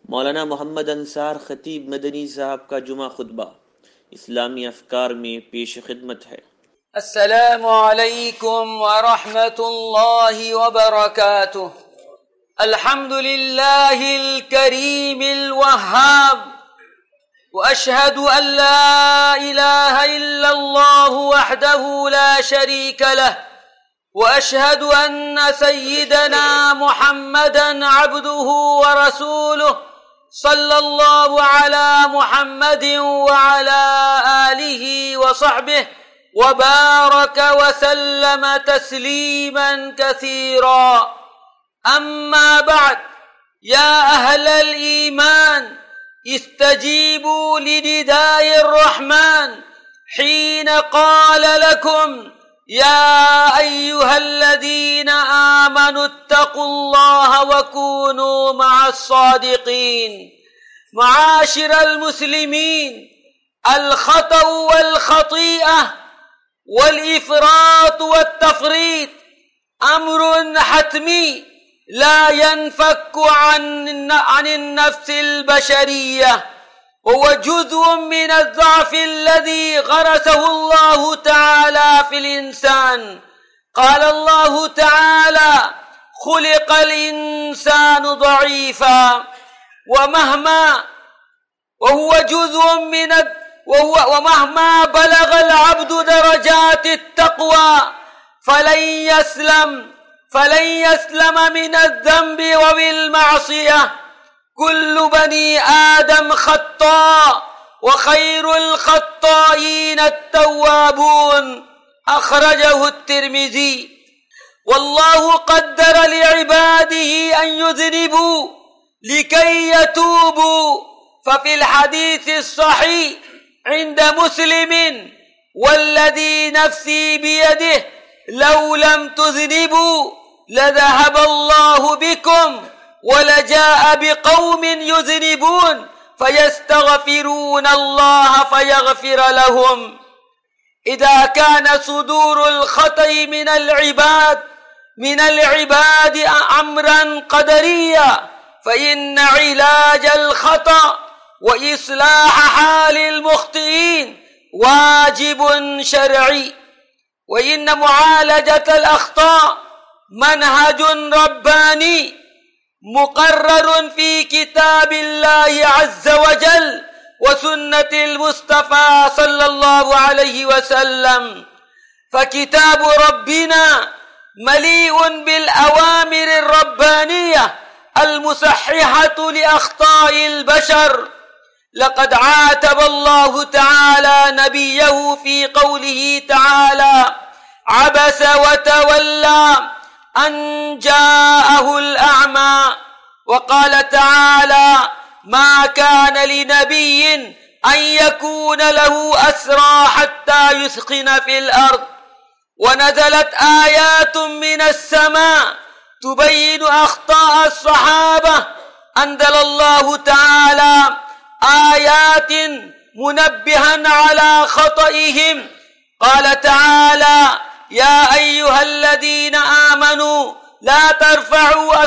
मौलाना मोहम्मद अंसार खतीब मदनी साहब का जुमा खुतबा इस्लामी अफकार में पेश खिदमत है। अस्सलामु अलैकुम व रहमतुल्लाहि व बरकातुह। अल्हम्दुलिल्लाहिल करीमिल वहाब व अशहदु अन ला इलाहा इल्लल्लाहु वहदहु ला शरीका लह व अशहदु अन्न सय्यिदना मुहम्मदन अब्दुहु व रसूलुहु सल्लल्लाहु अला मुहम्मदिन व अला आलिहि व सहबिहि व बारक व सल्लम तस्लीमन कसीरा। अम्मा बाद, या अहलल ईमान इस्तजीबू लिनिदाइर रहमान हीन क़ाल लकुम या अय्युहल्लज़ीना आमनु इत्तक़ुल्लाह व कूनू मअस सादिक़ीन। मआशिरल मुस्लिमीन, अल खतअ वल खतीअह वल इफ़रात वत्तफ़रीत अम्रुन हतमी ला यनफ़क्कु अनिन नफ्सिल बशरिय्यह व हुव जुज़उन मिनज़ ज़अफ़िल्लज़ी ग़रसहु अल्लाहु तआला फ़िल इंसान। क़ाल अल्लाहु तआला ख़ुलिक़ल इंसानु ज़ईफ़ा ومهما بلغ العبد درجات التقوى فلن يسلم من الذنب وبالمعصية. كل بني آدم خطاء وخير الخطائين التوابون. أخرجه الترمذي. والله قدر لعباده أن يذنبوا لكي يتوبوا، ففي الحديث الصحيح عند مسلم والذي نفسي بيده لو لم تذنبوا لذهب الله بكم ولجاء بقوم يذنبون فيستغفرون الله فيغفر لهم. إذا كان صدور الخطأ من العباد أمرا قدريا، فإن علاج الخطأ وإصلاح حال المخطئين واجب شرعي، وإن معالجة الأخطاء منهج رباني مقرر في كتاب الله عز وجل وسنة المصطفى صلى الله عليه وسلم. فكتاب ربنا مليء بالأوامر الربانية المصححة لأخطاء البشر. لقد عاتب الله تعالى نبيه في قوله تعالى: عبس وتولى أن جاءه الأعمى. وقال تعالى: ما كان لنبي أن يكون له أسرى حتى يثخن في الأرض. ونزلت آيات من السماء تبين أخطاء الصحابة. أنزل الله تعالى آيات منبها على خطئهم. قال تعالى: يا أيها الذين آمنوا لا ترفعوا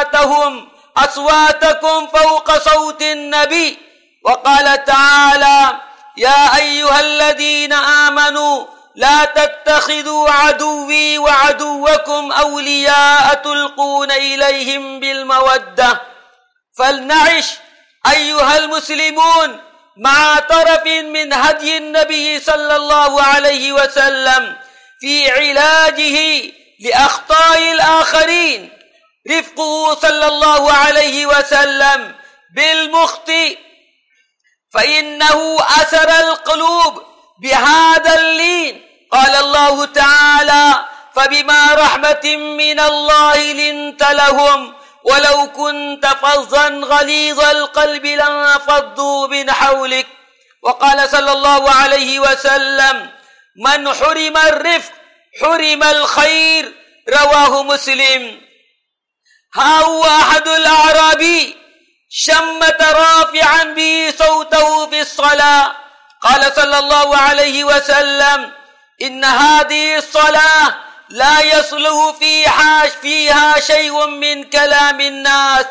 أصواتكم فوق صوت النبي. وقال تعالى: يا أيها الذين آمنوا لا تتخذوا عدوي وعدوكم أولياء تلقون إليهم بالمودة. فلنعش أيها المسلمون مع طرف من هدي النبي صلى الله عليه وسلم في علاجه لأخطاء الآخرين. رفقه صلى الله عليه وسلم بالمخطئ، فإنه أسر القلوب بهذا اللين. قال الله تعالى: فبما رحمة من الله لنت لهم ولو كنت فظا غليظ القلب لانفضوا من حولك. وقال صلى الله عليه وسلم: من حرم الرفق حرم الخير. رواه مسلم. ها هو أحد الأعرابي شمت رافعا به صوته في الصلاة. قال صلى الله عليه وسلم: إن هذه الصلاة لا يصلح فيها شيء من كلام الناس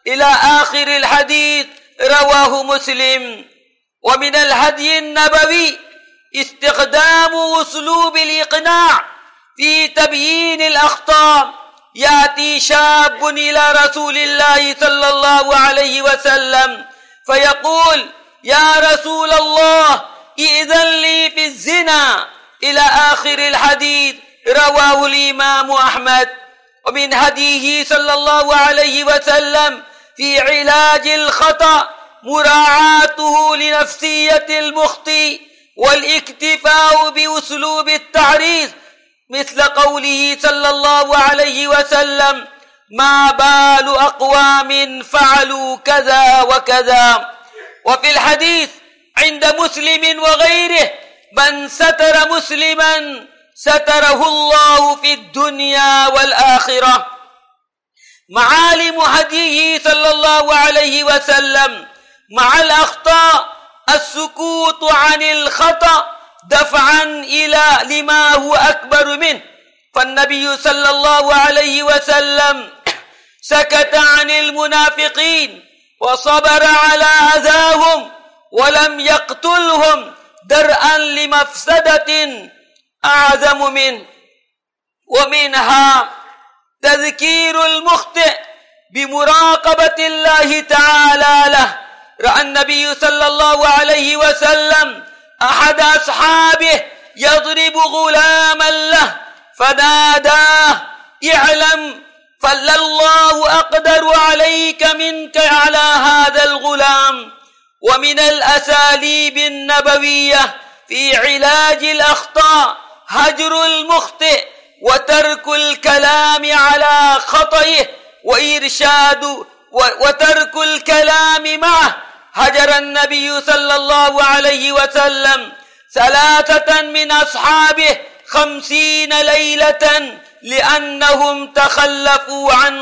إلى آخر الحديث رواه مسلم. ومن الهدي النبوي استخدام أسلوب الإقناع في تبيين الأخطاء. يأتي شاب إلى رسول الله صلى الله عليه وسلم فيقول: يا رسول الله إذن لي في الزنا، إلى آخر الحديث رواه الإمام أحمد. ومن هديه صلى الله عليه وسلم في علاج الخطأ مراعاته لنفسية المخطئ والاكتفاء بأسلوب التعريض، مثل قوله صلى الله عليه وسلم: ما بال أقوام فعلوا كذا وكذا. وفي الحديث عند مسلم وغيره: من ستر مسلما ستره الله في الدنيا والآخرة. معالم هديه صلى الله عليه وسلم مع الأخطاء: السكوت عن الخطأ دفعا إلى لما هو أكبر منه، فالنبي صلى الله عليه وسلم سكت عن المنافقين وصبر على أذاهم ولم يقتلهم درءا لمفسدة أعظم منه. ومنها تذكير المخطئ بمراقبة الله تعالى له. رأى النبي صلى الله عليه وسلم أحد أصحابه يضرب غلاما له فناداه: اعلم فالله أقدر عليك منك على هذا الغلام. ومن الأساليب النبوية في علاج الأخطاء هجر المخطئ وترك الكلام على خطئه وترك الكلام معه. هجر النبي صلى الله عليه وسلم 3 من أصحابه 50 ليلة لأنهم تخلفوا عن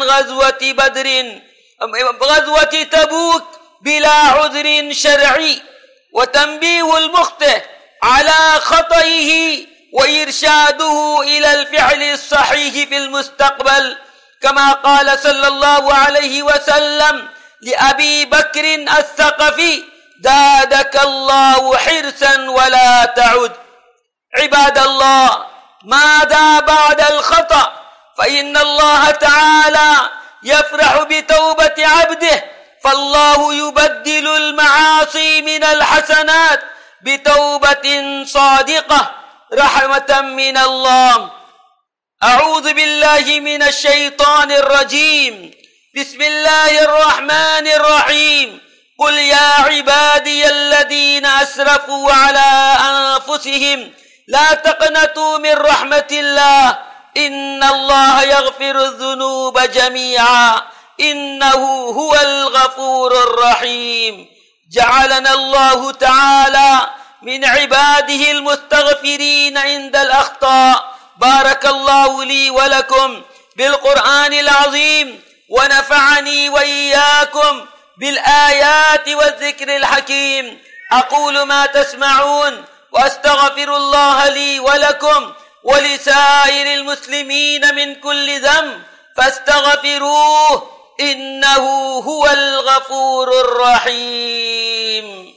غزوة تبوك بلا عذر شرعي. وتنبيه المخطئ على خطئه وإرشاده إلى الفعل الصحيح في المستقبل، كما قال صلى الله عليه وسلم لأبي بكر الثقفي: زادك الله حرصا ولا تعد. عباد الله، ماذا بعد الخطأ؟ فإن الله تعالى يفرح بتوبة عبده، فالله يبدل المعاصي من الحسنات بتوبة صادقة رحمة من الله. أعوذ بالله من الشيطان الرجيم. بسم الله الرحمن الرحيم. قل يا عبادي الذين أسرفوا على أنفسهم لا تقنطوا من رحمة الله إن الله يغفر الذنوب جميعا إنه هو الغفور الرحيم. جعلنا الله تعالى من عباده المستغفرين عند الأخطاء. بارك الله لي ولكم بالقرآن العظيم، ونفعني وإياكم بالآيات والذكر الحكيم. أقول ما تسمعون وأستغفر الله لي ولكم ولسائر المسلمين من كل ذنب فاستغفروه إنه هو الغفور الرحيم.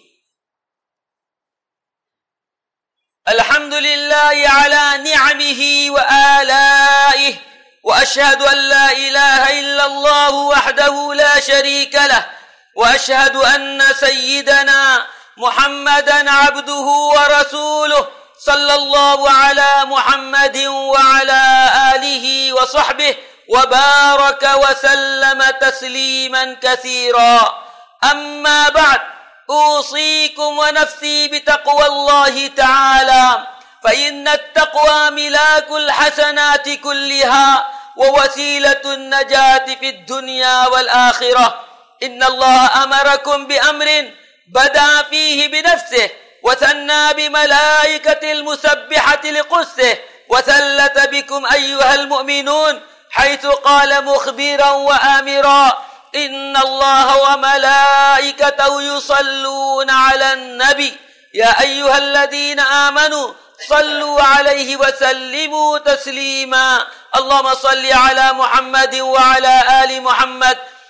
الحمد لله على نعمه وآلائه، وأشهد أن لا إله إلا الله وحده لا شريك له، وأشهد أن سيدنا محمدا عبده ورسوله صلى الله على محمد وعلى آله وصحبه وبارك وسلم تسليما كثيرا. أما بعد، أوصيكم ونفسي بتقوى الله تعالى، فإن التقوى ملاك الحسنات كلها ووسيلة النجاة في الدنيا والآخرة. إن الله أمركم بأمر بدأ فيه بنفسه وثنى بملائكة المسبحة لقدسه وثلث بكم أيها المؤمنون، حيث قال مخبرا وآمرا: إن الله وملائكته يصلون على النبي يا أيها الذين آمنوا صلوا عليه وسلموا تسليما. اللهم صل على محمد وعلى آل محمد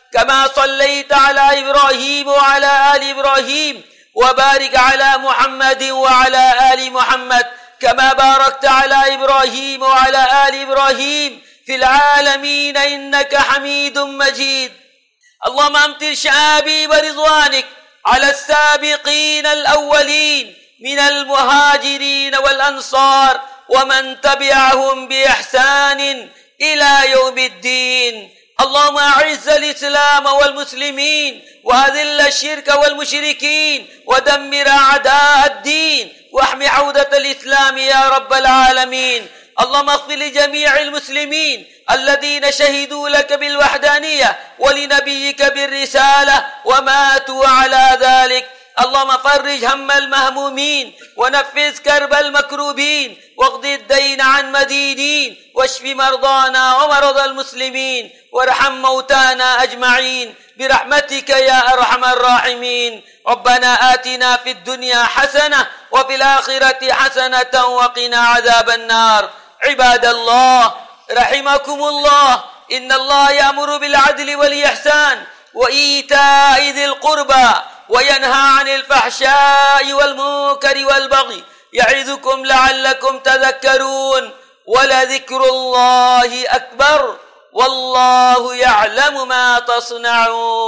كما صليت على إبراهيم وعلى آل إبراهيم وبارك على محمد وعلى آل محمد كما باركت على إبراهيم وعلى آل إبراهيم في العالمين إنك حميد مجيد. اللهم أمطر شعابي ورضوانك على السابقين الأولين من المهاجرين والأنصار ومن تبعهم بإحسان إلى يوم الدين. اللهم أعز الإسلام والمسلمين وأذل الشرك والمشركين ودمر أعداء الدين واحم حوزة الإسلام يا رب العالمين. اللهم اغفر لجميع المسلمين الذين شهدوا لك بالوحدانية ولنبيك بالرسالة وماتوا على ذلك. اللهم فرج هم المهمومين ونفذ كرب المكروبين واقض الدين عن مدينين واشف مرضانا ومرضى المسلمين وارحم موتانا أجمعين برحمتك يا أرحم الراحمين. ربنا آتنا في الدنيا حسنة وفي الآخرة حسنة وقنا عذاب النار. عباد الله رحمكم الله، إن الله يأمر بالعدل والإحسان وإيتاء ذي القربى وينهى عن الفحشاء والمنكر والبغي يعظكم لعلكم تذكرون. ولذكر الله أكبر والله يعلم ما تصنعون.